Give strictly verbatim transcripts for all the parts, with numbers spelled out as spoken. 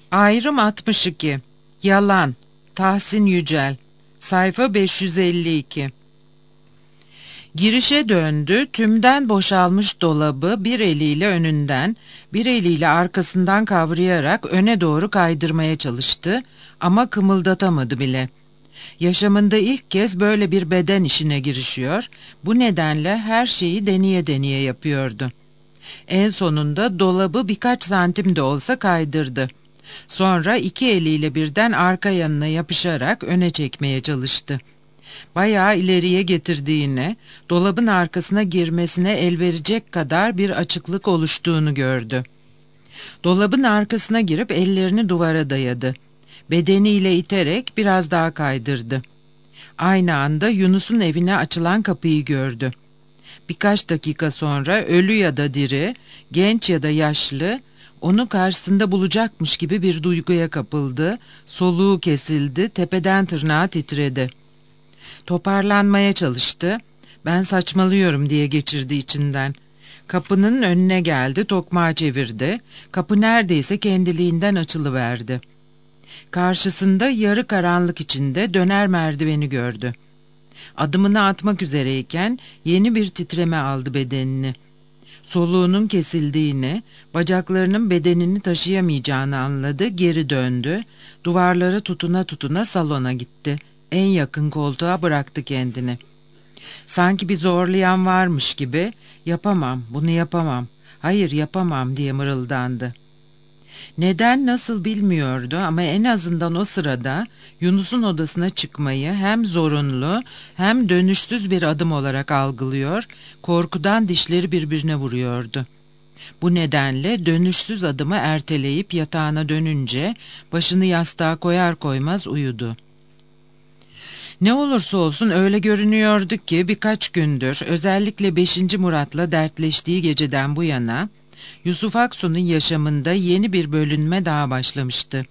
Ayrım altmış iki. Yalan. Tahsin Yücel. Sayfa beş yüz elli iki. Girişe döndü, tümden boşalmış dolabı bir eliyle önünden, bir eliyle arkasından kavrayarak öne doğru kaydırmaya çalıştı ama kımıldatamadı bile. Yaşamında ilk kez böyle bir beden işine girişiyor, bu nedenle her şeyi deneye deneye yapıyordu. En sonunda dolabı birkaç santim de olsa kaydırdı. Sonra iki eliyle birden arka yanına yapışarak öne çekmeye çalıştı. Bayağı ileriye getirdiğini, dolabın arkasına girmesine el verecek kadar bir açıklık oluştuğunu gördü. Dolabın arkasına girip ellerini duvara dayadı. Bedeniyle iterek biraz daha kaydırdı. Aynı anda Yunus'un evine açılan kapıyı gördü. Birkaç dakika sonra ölü ya da diri, genç ya da yaşlı, onu karşısında bulacakmış gibi bir duyguya kapıldı, soluğu kesildi, tepeden tırnağa titredi. Toparlanmaya çalıştı, ben saçmalıyorum diye geçirdi içinden. Kapının önüne geldi, tokmağı çevirdi, kapı neredeyse kendiliğinden açılıverdi. Karşısında yarı karanlık içinde döner merdiveni gördü. Adımını atmak üzereyken yeni bir titreme aldı bedenini. Soluğunun kesildiğini, bacaklarının bedenini taşıyamayacağını anladı, geri döndü, duvarlara tutuna tutuna salona gitti. En yakın koltuğa bıraktı kendini. Sanki bir zorlayan varmış gibi, yapamam, bunu yapamam, hayır yapamam diye mırıldandı. Neden nasıl bilmiyordu ama en azından o sırada Yunus'un odasına çıkmayı hem zorunlu hem dönüşsüz bir adım olarak algılıyor, korkudan dişleri birbirine vuruyordu. Bu nedenle dönüşsüz adımı erteleyip yatağına dönünce başını yastığa koyar koymaz uyudu. Ne olursa olsun öyle görünüyordu ki birkaç gündür özellikle beşinci Murat'la dertleştiği geceden bu yana Yusuf Aksu'nun yaşamında yeni bir bölünme daha başlamıştı.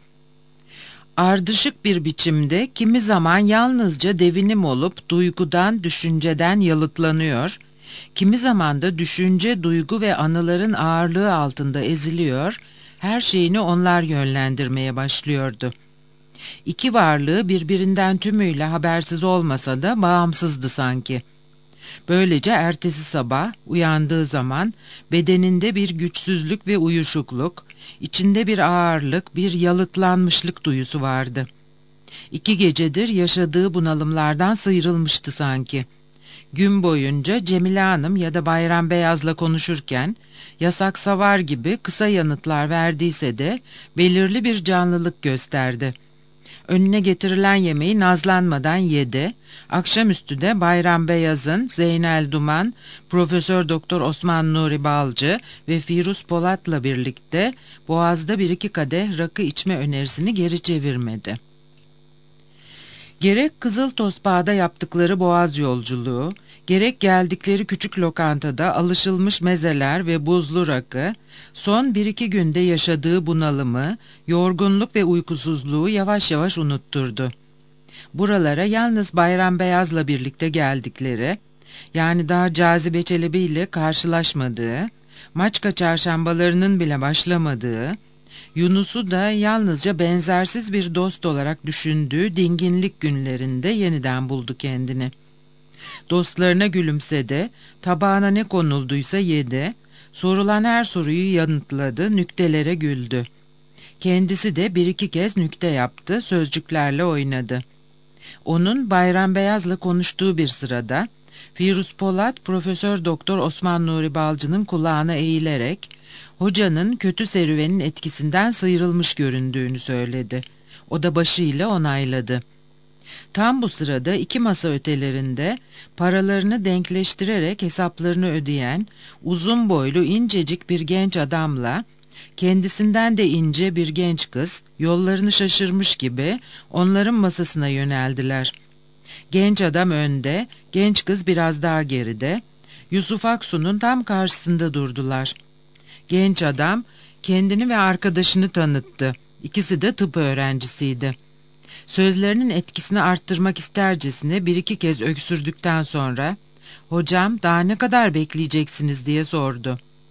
Ardışık bir biçimde kimi zaman yalnızca devinim olup duygudan, düşünceden yalıtlanıyor, kimi zaman da düşünce, duygu ve anıların ağırlığı altında eziliyor, her şeyini onlar yönlendirmeye başlıyordu. İki varlığı birbirinden tümüyle habersiz olmasa da bağımsızdı sanki. Böylece ertesi sabah uyandığı zaman bedeninde bir güçsüzlük ve uyuşukluk, içinde bir ağırlık, bir yalıtlanmışlık duyusu vardı. İki gecedir yaşadığı bunalımlardan sıyrılmıştı sanki. Gün boyunca Cemile Hanım ya da Bayram Beyaz'la konuşurken yasak savar gibi kısa yanıtlar verdiyse de belirli bir canlılık gösterdi. Önüne getirilen yemeği nazlanmadan yedi. Akşamüstü de Bayram Beyaz'ın, Zeynel Duman, Profesör Doktor Osman Nuri Balcı ve Firuz Polat'la birlikte Boğaz'da bir iki kadeh rakı içme önerisini geri çevirmedi. Gerek Kızıl Tosbağa'da yaptıkları Boğaz yolculuğu, gerek geldikleri küçük lokantada alışılmış mezeler ve buzlu rakı, son bir iki günde yaşadığı bunalımı, yorgunluk ve uykusuzluğu yavaş yavaş unutturdu. Buralara yalnız Bayram Beyaz'la birlikte geldikleri, yani daha Cazibe Çelebi ile karşılaşmadığı, Maçka çarşambalarının bile başlamadığı, Yunus'u da yalnızca benzersiz bir dost olarak düşündüğü dinginlik günlerinde yeniden buldu kendini. Dostlarına gülümsedi, tabağına ne konulduysa yedi, sorulan her soruyu yanıtladı, nüktelere güldü. Kendisi de bir iki kez nükte yaptı, sözcüklerle oynadı. Onun Bayram Beyaz'la konuştuğu bir sırada, Firuz Polat, Profesör Doktor Osman Nuri Balcı'nın kulağına eğilerek, hocanın kötü serüvenin etkisinden sıyrılmış göründüğünü söyledi. O da başıyla onayladı. Tam bu sırada iki masa ötelerinde paralarını denkleştirerek hesaplarını ödeyen uzun boylu incecik bir genç adamla kendisinden de ince bir genç kız yollarını şaşırmış gibi onların masasına yöneldiler. Genç adam önde, genç kız biraz daha geride, Yusuf Aksu'nun tam karşısında durdular. Genç adam kendini ve arkadaşını tanıttı. İkisi de tıp öğrencisiydi. Sözlerinin etkisini arttırmak istercesine bir iki kez öksürdükten sonra "Hocam daha ne kadar bekleyeceksiniz?" diye sordu.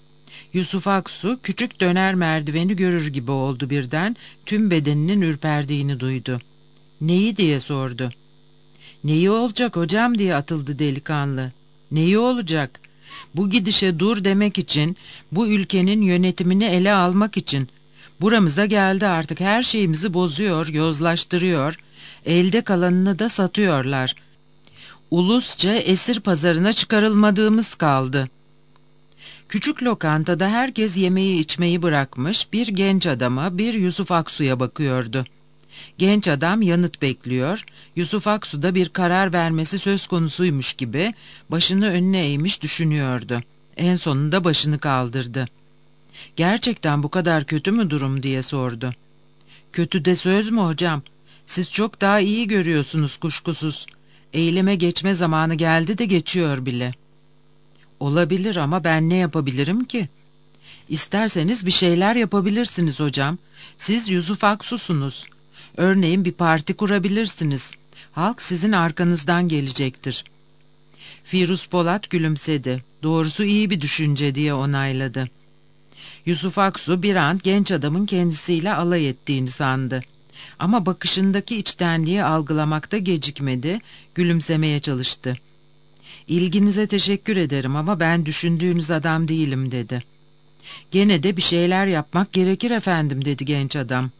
Yusuf Aksu küçük döner merdiveni görür gibi oldu birden, tüm bedeninin ürperdiğini duydu. Neyi diye sordu. Neyi olacak hocam diye atıldı delikanlı. Neyi olacak? Bu gidişe dur demek için, bu ülkenin yönetimini ele almak için. Buramıza geldi artık, her şeyimizi bozuyor, yozlaştırıyor, elde kalanını da satıyorlar. Ulusça esir pazarına çıkarılmadığımız kaldı. Küçük lokantada herkes yemeği içmeyi bırakmış, bir genç adama, bir Yusuf Aksu'ya bakıyordu. Genç adam yanıt bekliyor, Yusuf Aksu da bir karar vermesi söz konusuymuş gibi başını önüne eğmiş düşünüyordu. En sonunda başını kaldırdı. "Gerçekten bu kadar kötü mü durum?" diye sordu. "Kötü de söz mü hocam? Siz çok daha iyi görüyorsunuz kuşkusuz. Eyleme geçme zamanı geldi de geçiyor bile." "Olabilir ama ben ne yapabilirim ki?" "İsterseniz bir şeyler yapabilirsiniz hocam. Siz Yusuf Aksu'sunuz. Örneğin bir parti kurabilirsiniz. Halk sizin arkanızdan gelecektir." Firuz Polat gülümsedi. "Doğrusu iyi bir düşünce," diye onayladı. Yusuf Aksu bir an genç adamın kendisiyle alay ettiğini sandı. Ama bakışındaki içtenliği algılamakta gecikmedi, gülümsemeye çalıştı. "İlginize teşekkür ederim ama ben düşündüğünüz adam değilim," dedi. "Gene de bir şeyler yapmak gerekir efendim," dedi genç adam.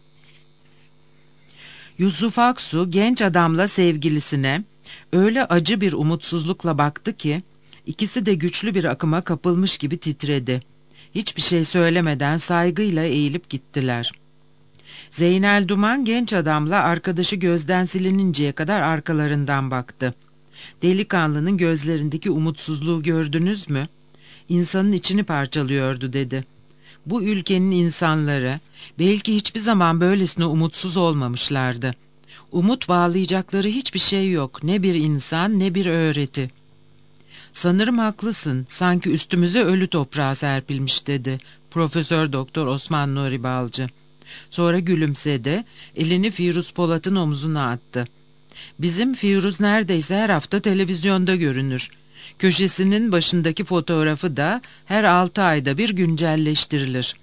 Yusuf Aksu genç adamla sevgilisine öyle acı bir umutsuzlukla baktı ki, ikisi de güçlü bir akıma kapılmış gibi titredi. Hiçbir şey söylemeden saygıyla eğilip gittiler. Zeynel Duman genç adamla arkadaşı gözden silininceye kadar arkalarından baktı. "Delikanlının gözlerindeki umutsuzluğu gördünüz mü? İnsanın içini parçalıyordu," dedi. "Bu ülkenin insanları belki hiçbir zaman böylesine umutsuz olmamışlardı. Umut bağlayacakları hiçbir şey yok, ne bir insan ne bir öğreti." "Sanırım haklısın, sanki üstümüze ölü toprağı serpilmiş," dedi Profesör Doktor Osman Nuri Balcı. Sonra gülümsedi, elini Firuz Polat'ın omzuna attı. "Bizim Firuz neredeyse her hafta televizyonda görünür. Köşesinin başındaki fotoğrafı da her altı ayda bir güncelleştirilir.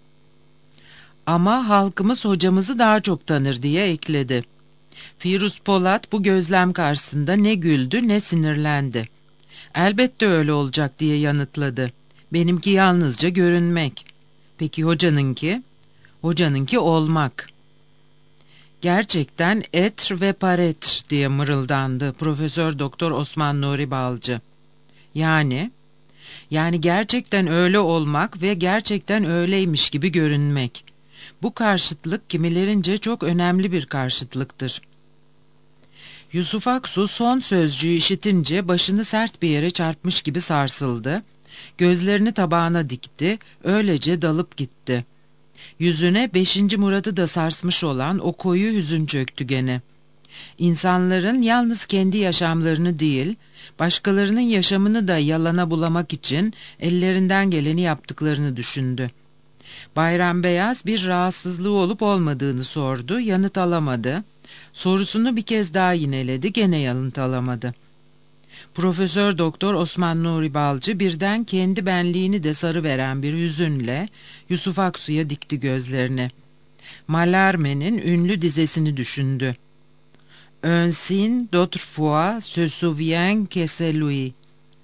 Ama halkımız hocamızı daha çok tanır," diye ekledi. Firuz Polat bu gözlem karşısında ne güldü ne sinirlendi. "Elbette öyle olacak," diye yanıtladı. "Benimki yalnızca görünmek. Peki hocanınki?" "Hocanınki olmak." "Gerçekten etr ve paretr," diye mırıldandı Profesör Doktor Osman Nuri Balcı. "Yani?" "Yani gerçekten öyle olmak ve gerçekten öyleymiş gibi görünmek. Bu karşıtlık kimilerince çok önemli bir karşıtlıktır." Yusuf Aksu son sözcüğü işitince başını sert bir yere çarpmış gibi sarsıldı. Gözlerini tabağına dikti, öylece dalıp gitti. Yüzüne beşinci Murat'ı da sarsmış olan o koyu hüzün çöktü gene. İnsanların yalnız kendi yaşamlarını değil, başkalarının yaşamını da yalana bulamak için ellerinden geleni yaptıklarını düşündü. Bayram Beyaz bir rahatsızlığı olup olmadığını sordu, yanıt alamadı. Sorusunu bir kez daha yineledi, gene yanıt alamadı. Profesör Doktor Osman Nuri Balcı birden kendi benliğini de sarıveren bir hüzünle Yusuf Aksu'ya dikti gözlerini. Mallarmé'nin ünlü dizesini düşündü. "Un signe d'autrefois se souvient que c'est lui."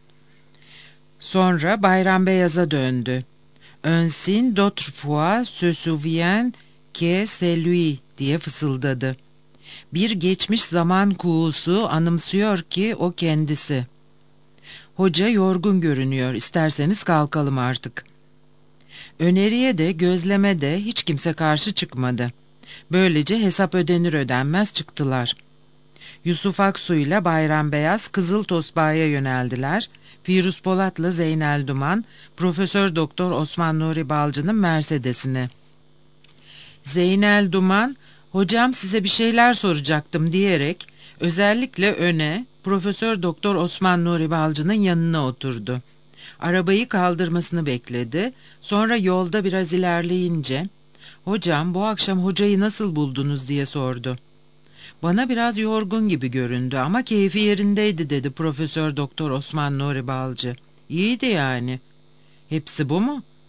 Sonra Bayram Beyaz'a döndü. "Un signe d'autrefois se souvient que c'est lui," diye fısıldadı. "Bir geçmiş zaman kuğusu anımsıyor ki o kendisi." "Hoca yorgun görünüyor, isterseniz kalkalım artık." Öneriye de gözleme de hiç kimse karşı çıkmadı. Böylece hesap ödenir ödenmez çıktılar. Yusuf Aksu ile Bayram Beyaz Kızıl Tosbağa'ya yöneldiler. Firuz Polat'la Zeynel Duman, Profesör Doktor Osman Nuri Balcı'nın Mercedes'ine. Zeynel Duman, "Hocam size bir şeyler soracaktım," diyerek özellikle öne Profesör Doktor Osman Nuri Balcı'nın yanına oturdu. Arabayı kaldırmasını bekledi. Sonra yolda biraz ilerleyince, "Hocam bu akşam hocayı nasıl buldunuz?" diye sordu. "Bana biraz yorgun gibi göründü ama keyfi yerindeydi," dedi Profesör Doktor Osman Nuri Balcı. "İyiydi yani." "Hepsi bu mu?"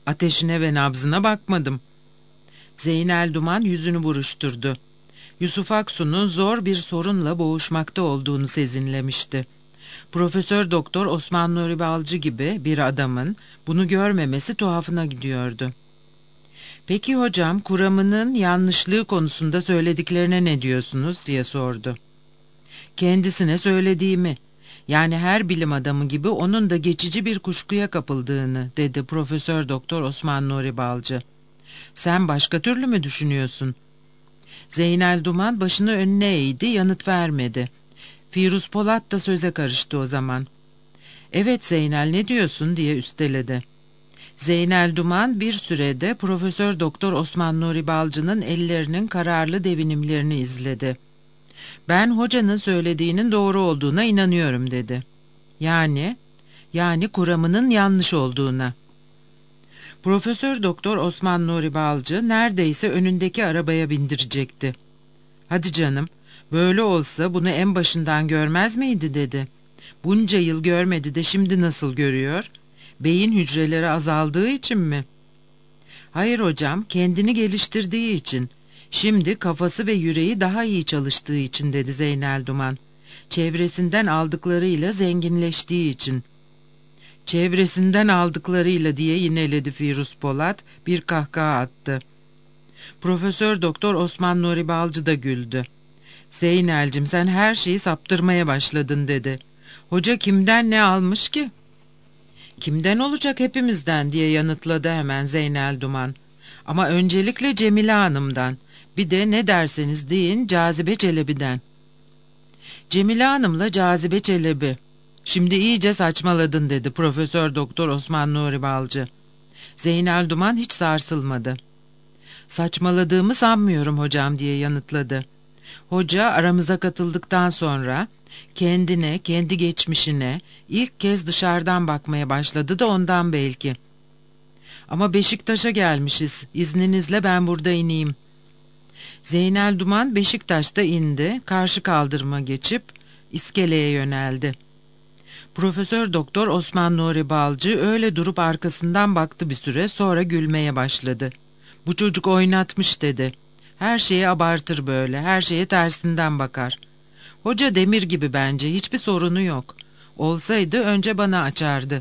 Ateşine ve nabzına bakmadım. Zeynel Duman yüzünü buruşturdu. Yusuf Aksu'nun zor bir sorunla boğuşmakta olduğunu sezinlemişti. Profesör Doktor Osman Nuri Balcı gibi bir adamın bunu görmemesi tuhafına gidiyordu. "Peki hocam, kuramının yanlışlığı konusunda söylediklerine ne diyorsunuz?" diye sordu. Kendisine söylediğimi, yani her bilim adamı gibi onun da geçici bir kuşkuya kapıldığını, dedi Profesör Doktor Osman Nuri Balcı. "Sen başka türlü mü düşünüyorsun?" Zeynel Duman başını önüne eğdi, yanıt vermedi. Firuz Polat da söze karıştı o zaman. "Evet Zeynel, ne diyorsun?" diye üsteledi. Zeynel Duman bir sürede Profesör Doktor Osman Nuri Balcı'nın ellerinin kararlı devinimlerini izledi. "Ben hocanın söylediğinin doğru olduğuna inanıyorum," dedi. "Yani, yani kuramının yanlış olduğuna." Profesör Doktor Osman Nuri Balcı neredeyse önündeki arabaya bindirecekti. "Hadi canım, böyle olsa bunu en başından görmez miydi?" dedi. "Bunca yıl görmedi de şimdi nasıl görüyor? Beyin hücreleri azaldığı için mi?" "Hayır hocam, kendini geliştirdiği için. Şimdi kafası ve yüreği daha iyi çalıştığı için," dedi Zeynel Duman. "Çevresinden aldıklarıyla zenginleştiği için." "Çevresinden aldıklarıyla," diye yineledi Firuz Polat, bir kahkaha attı. Profesör Doktor Osman Nuri Balcı da güldü. "Zeynel'cim, sen her şeyi saptırmaya başladın," dedi. "Hoca kimden ne almış ki?" "Kimden olacak, hepimizden," diye yanıtladı hemen Zeynel Duman. "Ama öncelikle Cemile Hanım'dan, bir de ne derseniz deyin Cazibe Çelebi'den." "Cemile Hanım'la Cazibe Çelebi. Şimdi iyice saçmaladın," dedi Profesör Doktor Osman Nuri Balcı. Zeynel Duman hiç sarsılmadı. "Saçmaladığımı sanmıyorum hocam," diye yanıtladı. "Hoca aramıza katıldıktan sonra kendine, kendi geçmişine ilk kez dışarıdan bakmaya başladı da ondan belki." "Ama Beşiktaş'a gelmişiz. İzninizle ben burada ineyim." Zeynel Duman Beşiktaş'ta indi, karşı kaldırıma geçip iskeleye yöneldi. Profesör Doktor Osman Nuri Balcı öyle durup arkasından baktı bir süre, sonra gülmeye başladı. "Bu çocuk oynatmış," dedi. "Her şeyi abartır böyle, her şeye tersinden bakar. Hoca demir gibi bence, hiçbir sorunu yok. Olsaydı önce bana açardı."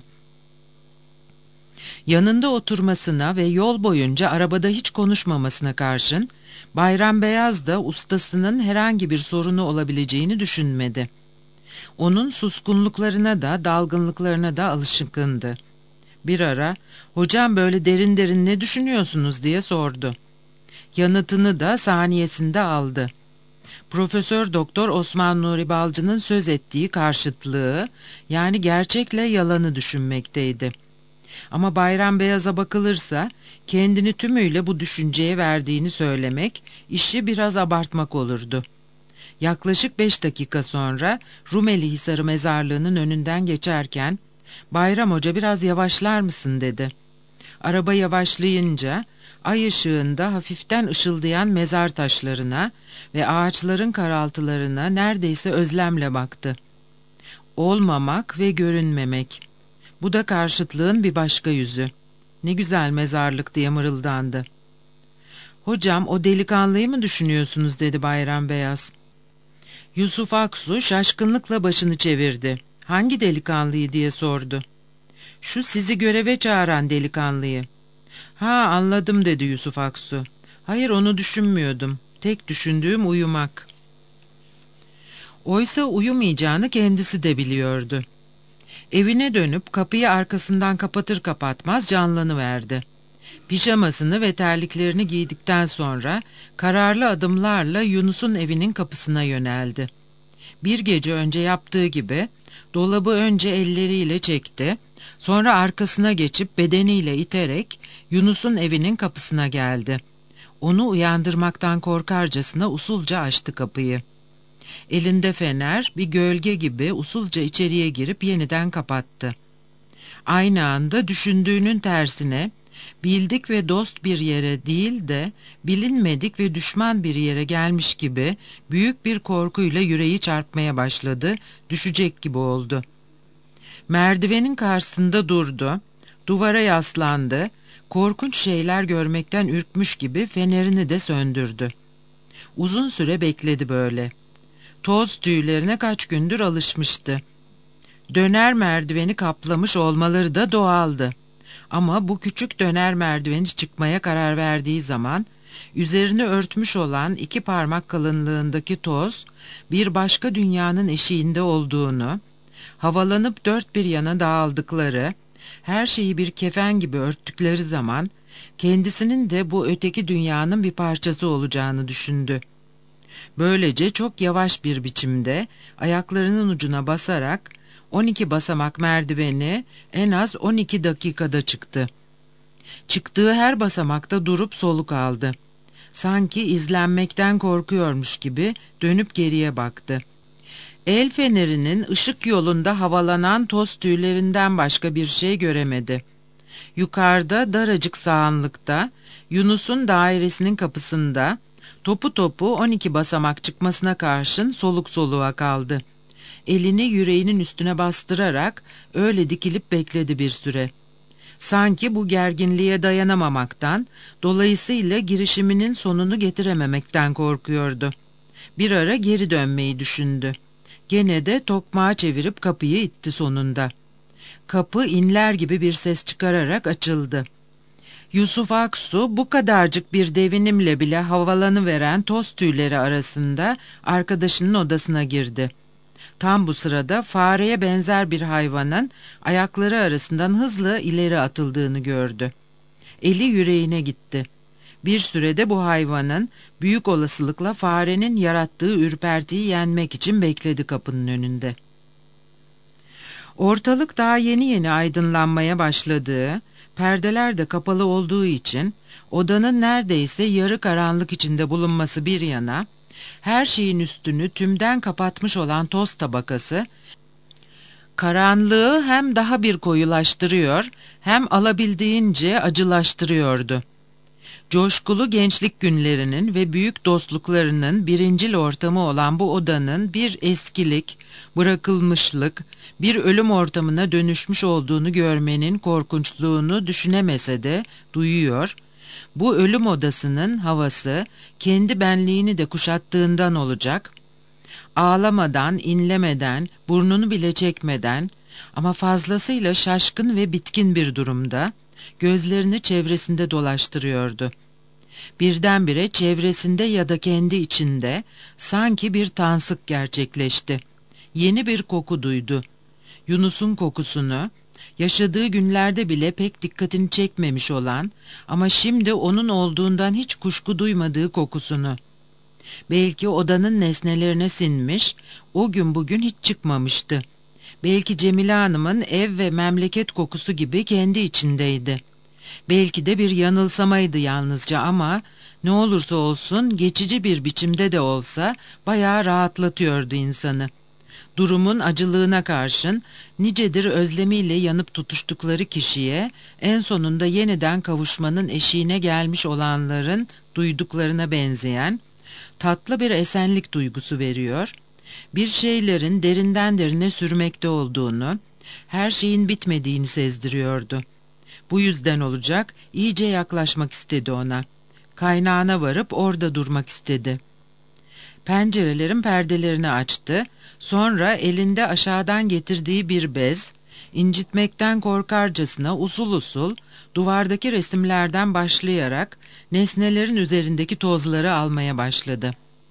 Yanında oturmasına ve yol boyunca arabada hiç konuşmamasına karşın, Bayram Beyaz da ustasının herhangi bir sorunu olabileceğini düşünmedi. Onun suskunluklarına da dalgınlıklarına da alışkındı. Bir ara, "Hocam, böyle derin derin ne düşünüyorsunuz?" diye sordu. Yanıtını da saniyesinde aldı. Profesör Doktor Osman Nuri Balcı'nın söz ettiği karşıtlığı, yani gerçekle yalanı düşünmekteydi. Ama Bayram Beyaz'a bakılırsa kendini tümüyle bu düşünceye verdiğini söylemek, işi biraz abartmak olurdu. Yaklaşık beş dakika sonra Rumeli Hisarı mezarlığının önünden geçerken, "Bayram Hoca, biraz yavaşlar mısın?" dedi. Araba yavaşlayınca ay ışığında hafiften ışıldayan mezar taşlarına ve ağaçların karaltılarına neredeyse özlemle baktı. Olmamak ve görünmemek. Bu da karşıtlığın bir başka yüzü. "Ne güzel mezarlık," diye mırıldandı. "Hocam, o delikanlıyı mı düşünüyorsunuz?" dedi Bayram Beyaz. Yusuf Aksu şaşkınlıkla başını çevirdi. "Hangi delikanlıyı?" diye sordu. "Şu sizi göreve çağıran delikanlıyı." "Ha, anladım," dedi Yusuf Aksu. "Hayır, onu düşünmüyordum. Tek düşündüğüm uyumak." Oysa uyumayacağını kendisi de biliyordu. Evine dönüp kapıyı arkasından kapatır kapatmaz canlanıverdi. Pijamasını ve terliklerini giydikten sonra kararlı adımlarla Yunus'un evinin kapısına yöneldi. Bir gece önce yaptığı gibi dolabı önce elleriyle çekti, sonra arkasına geçip bedeniyle iterek Yunus'un evinin kapısına geldi. Onu uyandırmaktan korkarcasına usulca açtı kapıyı. Elinde fener, bir gölge gibi usulca içeriye girip yeniden kapattı. Aynı anda düşündüğünün tersine, bildik ve dost bir yere değil de bilinmedik ve düşman bir yere gelmiş gibi büyük bir korkuyla yüreği çarpmaya başladı, düşecek gibi oldu. Merdivenin karşısında durdu, duvara yaslandı, Korkunç şeyler görmekten ürkmüş gibi fenerini de söndürdü. Uzun süre bekledi böyle. Toz tüylerine kaç gündür alışmıştı. Döner merdiveni kaplamış olmaları da doğaldı. Ama bu küçük döner merdiveni çıkmaya karar verdiği zaman, üzerini örtmüş olan iki parmak kalınlığındaki toz, bir başka dünyanın eşiğinde olduğunu, havalanıp dört bir yana dağıldıkları, her şeyi bir kefen gibi örttükleri zaman, kendisinin de bu öteki dünyanın bir parçası olacağını düşündü. Böylece çok yavaş bir biçimde, ayaklarının ucuna basarak, on iki basamak merdiveni en az on iki dakikada çıktı. Çıktığı her basamakta durup soluk aldı. Sanki izlenmekten korkuyormuş gibi dönüp geriye baktı. El fenerinin ışık yolunda havalanan toz tüylerinden başka bir şey göremedi. Yukarıda daracık sağanlıkta, Yunus'un dairesinin kapısında, topu topu on iki basamak çıkmasına karşın soluk soluğa kaldı. Elini yüreğinin üstüne bastırarak öyle dikilip bekledi bir süre. Sanki bu gerginliğe dayanamamaktan, dolayısıyla girişiminin sonunu getirememekten korkuyordu. Bir ara geri dönmeyi düşündü. Gene de tokmağı çevirip kapıyı itti sonunda. Kapı inler gibi bir ses çıkararak açıldı. Yusuf Aksu bu kadarcık bir devinimle bile havalanıveren toz tüyleri arasında arkadaşının odasına girdi. Tam bu sırada fareye benzer bir hayvanın ayakları arasından hızla ileri atıldığını gördü. Eli yüreğine gitti. Bir sürede bu hayvanın büyük olasılıkla farenin yarattığı ürpertiyi yenmek için bekledi kapının önünde. Ortalık daha yeni yeni aydınlanmaya başladığı, perdeler de kapalı olduğu için odanın neredeyse yarı karanlık içinde bulunması bir yana, her şeyin üstünü tümden kapatmış olan toz tabakası, karanlığı hem daha bir koyulaştırıyor, hem alabildiğince acılaştırıyordu. Coşkulu gençlik günlerinin ve büyük dostluklarının birincil ortamı olan bu odanın bir eskilik, bırakılmışlık, bir ölüm ortamına dönüşmüş olduğunu görmenin korkunçluğunu düşünemese de duyuyor, bu ölüm odasının havası kendi benliğini de kuşattığından olacak, ağlamadan, inlemeden, burnunu bile çekmeden ama fazlasıyla şaşkın ve bitkin bir durumda, gözlerini çevresinde dolaştırıyordu. Birdenbire çevresinde ya da kendi içinde sanki bir tansık gerçekleşti. Yeni bir koku duydu. Yunus'un kokusunu, yaşadığı günlerde bile pek dikkatini çekmemiş olan ama şimdi onun olduğundan hiç kuşku duymadığı kokusunu. Belki odanın nesnelerine sinmiş, o gün bugün hiç çıkmamıştı. Belki Cemile Hanım'ın ev ve memleket kokusu gibi kendi içindeydi. Belki de bir yanılsamaydı yalnızca ama ne olursa olsun geçici bir biçimde de olsa bayağı rahatlatıyordu insanı. Durumun acılığına karşın nicedir özlemiyle yanıp tutuştukları kişiye en sonunda yeniden kavuşmanın eşiğine gelmiş olanların duyduklarına benzeyen tatlı bir esenlik duygusu veriyor, bir şeylerin derinden derine sürmekte olduğunu, her şeyin bitmediğini sezdiriyordu. Bu yüzden olacak, iyice yaklaşmak istedi ona. Kaynağına varıp orada durmak istedi. Pencerelerin perdelerini açtı, sonra elinde aşağıdan getirdiği bir bez, incitmekten korkarcasına usul usul, duvardaki resimlerden başlayarak nesnelerin üzerindeki tozları almaya başladı.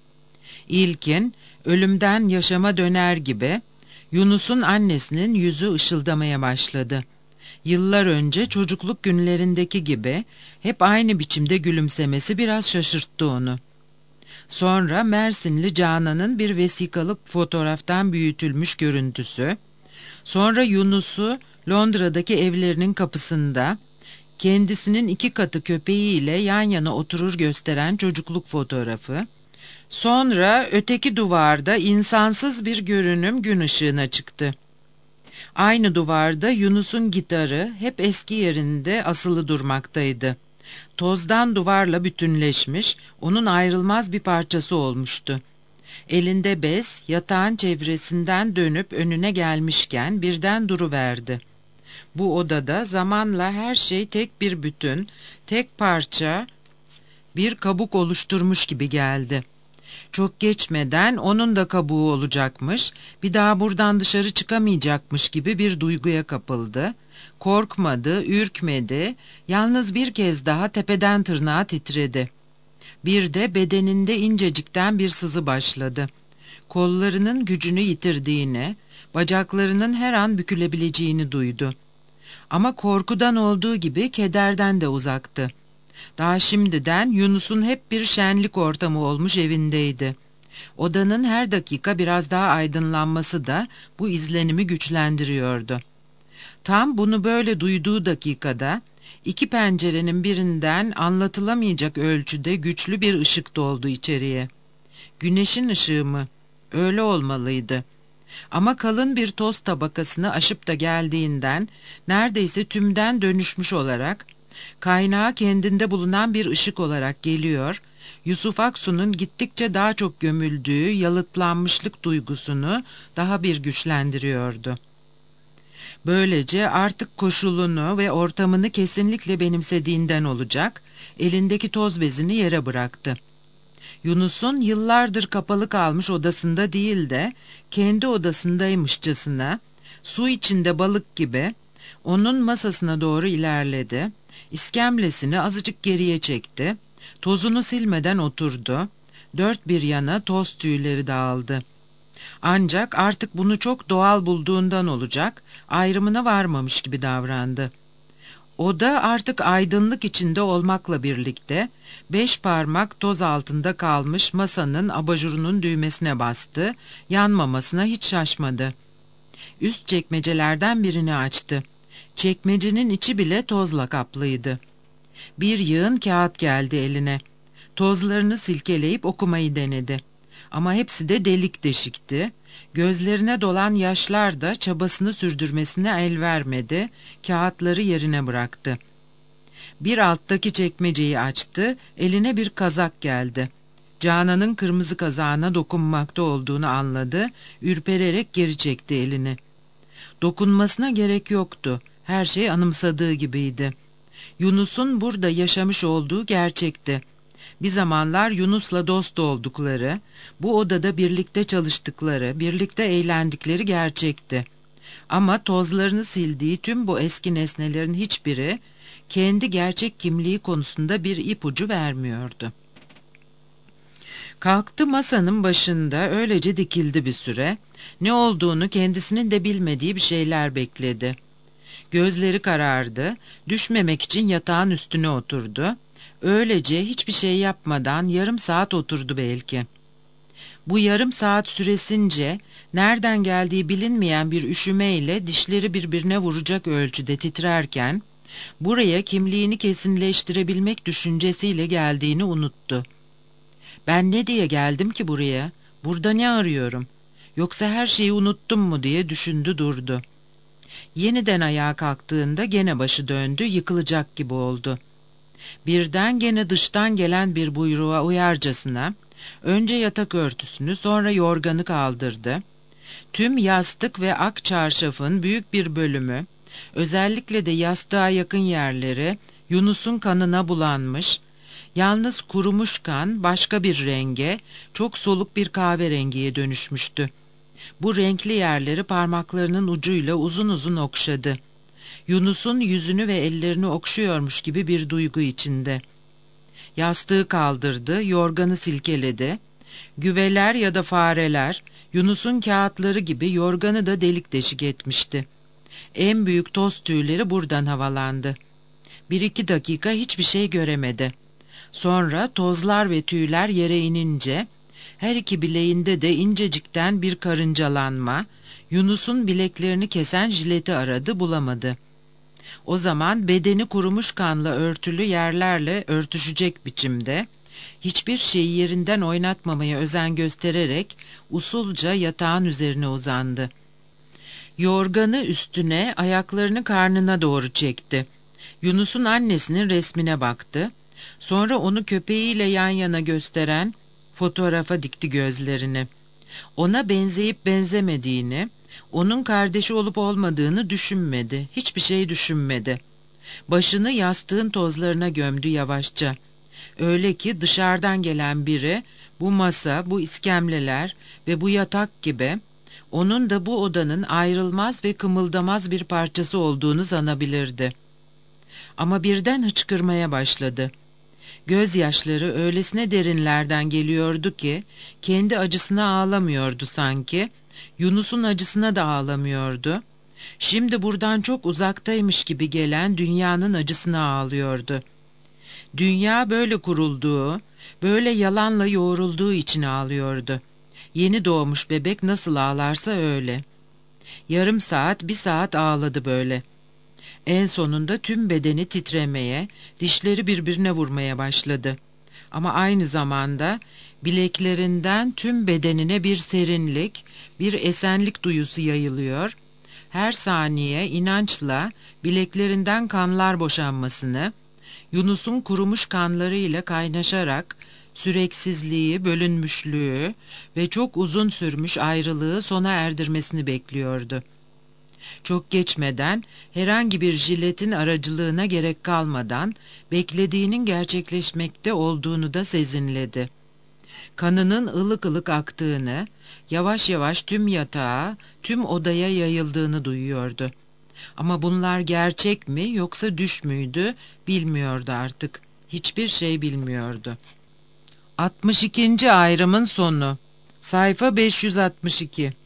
İlkin, ölümden yaşama döner gibi, Yunus'un annesinin yüzü ışıldamaya başladı. Yıllar önce çocukluk günlerindeki gibi hep aynı biçimde gülümsemesi biraz şaşırttı onu. Sonra Mersinli Canan'ın bir vesikalık fotoğraftan büyütülmüş görüntüsü, sonra Yunus'u Londra'daki evlerinin kapısında kendisinin iki katı köpeğiyle yan yana oturur gösteren çocukluk fotoğrafı, sonra öteki duvarda insansız bir görünüm gün ışığına çıktı. Aynı duvarda Yunus'un gitarı hep eski yerinde asılı durmaktaydı. Tozdan duvarla bütünleşmiş, onun ayrılmaz bir parçası olmuştu. Elinde bez, yatağın çevresinden dönüp önüne gelmişken birden duruverdi. Bu odada zamanla her şey tek bir bütün, tek parça bir kabuk oluşturmuş gibi geldi. Çok geçmeden onun da kabuğu olacakmış, bir daha buradan dışarı çıkamayacakmış gibi bir duyguya kapıldı. Korkmadı, ürkmedi, yalnız bir kez daha tepeden tırnağa titredi. Bir de bedeninde incecikten bir sızı başladı. Kollarının gücünü yitirdiğini, bacaklarının her an bükülebileceğini duydu. Ama korkudan olduğu gibi kederden de uzaktı. Daha şimdiden Yunus'un hep bir şenlik ortamı olmuş evindeydi. Odanın her dakika biraz daha aydınlanması da bu izlenimi güçlendiriyordu. Tam bunu böyle duyduğu dakikada iki pencerenin birinden anlatılamayacak ölçüde güçlü bir ışık doldu içeriye. Güneşin ışığı mı? Öyle olmalıydı. Ama kalın bir toz tabakasını aşıp da geldiğinden neredeyse tümden dönüşmüş olarak, kaynağı kendinde bulunan bir ışık olarak geliyor, Yusuf Aksu'nun gittikçe daha çok gömüldüğü yalıtlanmışlık duygusunu daha bir güçlendiriyordu. Böylece artık koşulunu ve ortamını kesinlikle benimsediğinden olacak, elindeki toz bezini yere bıraktı. Yunus'un yıllardır kapalı kalmış odasında değil de kendi odasındaymışçasına, su içinde balık gibi onun masasına doğru ilerledi, iskemlesini azıcık geriye çekti, tozunu silmeden oturdu, dört bir yana toz tüyleri dağıldı. Ancak artık bunu çok doğal bulduğundan olacak, ayrımına varmamış gibi davrandı. Oda artık aydınlık içinde olmakla birlikte beş parmak toz altında kalmış masanın abajurunun düğmesine bastı, yanmamasına hiç şaşmadı. Üst çekmecelerden birini açtı. Çekmecenin içi bile tozla kaplıydı. Bir yığın kağıt geldi eline. Tozlarını silkeleyip okumayı denedi. Ama hepsi de delik deşikti. Gözlerine dolan yaşlar da çabasını sürdürmesine el vermedi, kağıtları yerine bıraktı. Bir alttaki çekmeceyi açtı, eline bir kazak geldi. Canan'ın kırmızı kazağına dokunmakta olduğunu anladı, ürpererek geri çekti elini. Dokunmasına gerek yoktu, her şey anımsadığı gibiydi. Yunus'un burada yaşamış olduğu gerçekti. Bir zamanlar Yunus'la dost oldukları, bu odada birlikte çalıştıkları, birlikte eğlendikleri gerçekti. Ama tozlarını sildiği tüm bu eski nesnelerin hiçbiri, kendi gerçek kimliği konusunda bir ipucu vermiyordu. Kalktı masanın başında öylece dikildi bir süre, ne olduğunu kendisinin de bilmediği bir şeyler bekledi. Gözleri karardı, düşmemek için yatağın üstüne oturdu. Öylece hiçbir şey yapmadan yarım saat oturdu belki. Bu yarım saat süresince nereden geldiği bilinmeyen bir üşümeyle dişleri birbirine vuracak ölçüde titrerken, buraya kimliğini kesinleştirebilmek düşüncesiyle geldiğini unuttu. Ben ne diye geldim ki buraya? Burada ne arıyorum? Yoksa her şeyi unuttum mu diye düşündü durdu. Yeniden ayağa kalktığında gene başı döndü, yıkılacak gibi oldu. Birden gene dıştan gelen bir buyruğa uyarcasına, önce yatak örtüsünü sonra yorganı kaldırdı. Tüm yastık ve ak çarşafın büyük bir bölümü, özellikle de yastığa yakın yerleri Yunus'un kanına bulanmış, yalnız kurumuş kan başka bir renge, çok soluk bir kahverengiye dönüşmüştü. Bu renkli yerleri parmaklarının ucuyla uzun uzun okşadı. Yunus'un yüzünü ve ellerini okşuyormuş gibi bir duygu içinde. Yastığı kaldırdı, yorganı silkeledi. Güveler ya da fareler, Yunus'un kağıtları gibi yorganı da delik deşik etmişti. En büyük toz tüyleri buradan havalandı. Bir iki dakika hiçbir şey göremedi. Sonra tozlar ve tüyler yere inince, her iki bileğinde de incecikten bir karıncalanma, Yunus'un bileklerini kesen jileti aradı, bulamadı. O zaman bedeni kurumuş kanla örtülü yerlerle örtüşecek biçimde, hiçbir şeyi yerinden oynatmamaya özen göstererek usulca yatağın üzerine uzandı. Yorganı üstüne, ayaklarını karnına doğru çekti. Yunus'un annesinin resmine baktı. Sonra onu köpeğiyle yan yana gösteren fotoğrafa dikti gözlerini. Ona benzeyip benzemediğini, Onun kardeşi olup olmadığını düşünmedi. Hiçbir şey düşünmedi. Başını yastığın tozlarına gömdü yavaşça. Öyle ki dışarıdan gelen biri bu masa, bu iskemleler ve bu yatak gibi onun da bu odanın ayrılmaz ve kımıldamaz bir parçası olduğunu sanabilirdi. Ama birden hıçkırmaya başladı. Gözyaşları öylesine derinlerden geliyordu ki kendi acısına ağlamıyordu sanki, Yunus'un acısına da ağlamıyordu. Şimdi buradan çok uzaktaymış gibi gelen dünyanın acısına ağlıyordu. Dünya böyle kurulduğu, böyle yalanla yoğrulduğu için ağlıyordu. Yeni doğmuş bebek nasıl ağlarsa öyle. Yarım saat, bir saat ağladı böyle. En sonunda tüm bedeni titremeye, dişleri birbirine vurmaya başladı. Ama aynı zamanda bileklerinden tüm bedenine bir serinlik, bir esenlik duyusu yayılıyor. Her saniye inançla bileklerinden kanlar boşanmasını, Yunus'un kurumuş kanlarıyla kaynaşarak süreksizliği, bölünmüşlüğü ve çok uzun sürmüş ayrılığı sona erdirmesini bekliyordu. Çok geçmeden, herhangi bir jiletin aracılığına gerek kalmadan beklediğinin gerçekleşmekte olduğunu da sezinledi. Kanının ılık ılık aktığını, yavaş yavaş tüm yatağa, tüm odaya yayıldığını duyuyordu. Ama bunlar gerçek mi yoksa düş müydü bilmiyordu artık. Hiçbir şey bilmiyordu. altmış ikinci ayrımın sonu. Sayfa beş yüz altmış iki.